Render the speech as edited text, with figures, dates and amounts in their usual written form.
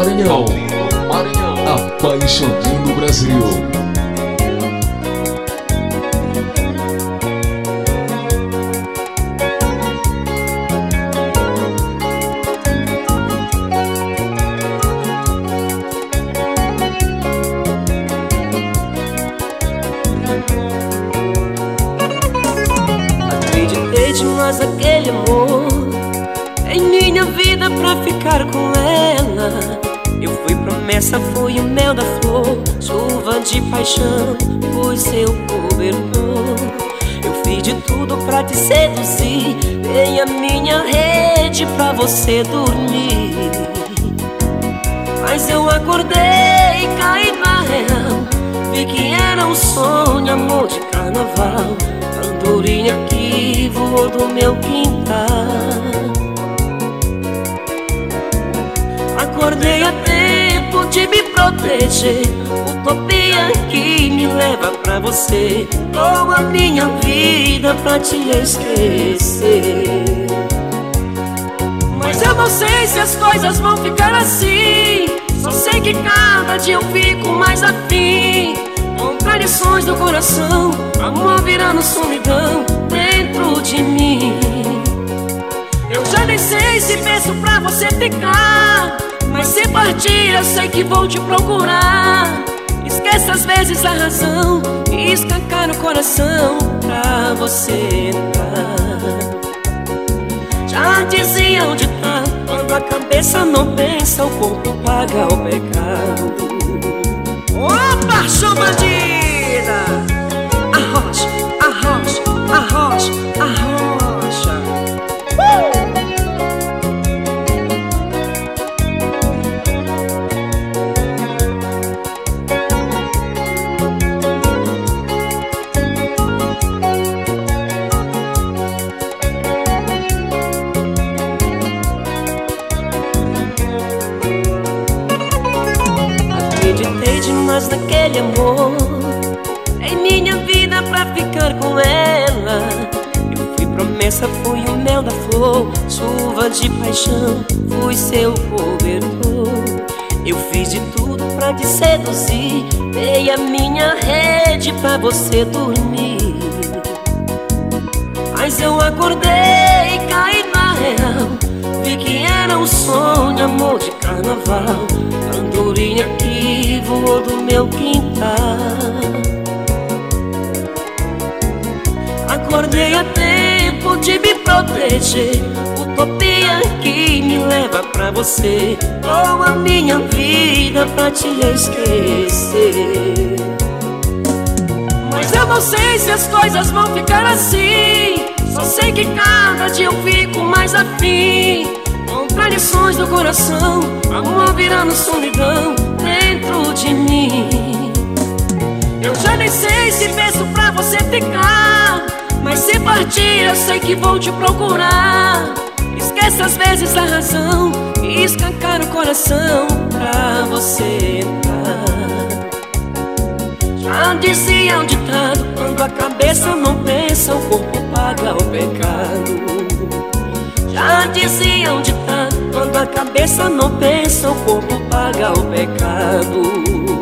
Maranhão, apaixonando o Brasil. Acreditei demais naquele amor em minha vida pra ficar com ela. Eu fui promessa, fui o mel da flor, chuva de paixão, fui seu cobertor. Eu fiz de tudo pra te seduzir, dei a minha rede pra você dormir. Mas eu acordei e caí na real, vi que era um sonho, amor de carnaval. Andorinha que voou do meu quintal. Acordei a tempo de me proteger, utopia que me leva pra você. Dou a minha vida pra te esquecer. Mas eu não sei se as coisas vão ficar assim, só sei que cada dia eu fico mais afim. Contradições do coração, amor virando solidão dentro de mim. Eu já nem sei se peço pra você ficar, mas se partir eu sei que vou te procurar. Esquece às vezes a razão e escancar o coração pra você entrar. Já dizia o ditado, quando a cabeça não pensa, o corpo paga o pecado. Opa, show bandida! Arrocha, arrocha, arrocha, arrocha. Acreditei demais naquele amor em minha vida pra ficar com ela. Eu fui promessa, fui o mel da flor, chuva de paixão, fui seu cobertor. Eu fiz de tudo pra te seduzir, dei a minha rede pra você dormir. Mas eu acordei e caí na real, vi que era um sonho, amor de carnaval. Andorinha que voou do meu quintal. Acordei a tempo de me proteger, utopia que me leva pra você. Dou a minha vida pra te esquecer. Mas eu não sei se as coisas vão ficar assim, só sei que cada dia eu fico mais afim. Contradições do coração, amor virando solidão dentro de mim. Eu já nem sei se peço pra você ficar, mas se partir eu sei que vou te procurar. Esquece às vezes a razão e escancar o coração pra você entrar. Já dizia o ditado, quando a cabeça não pensa, o corpo paga o pecado. Já dizia o ditado, quando a cabeça não pensa, o corpo paga o pecado.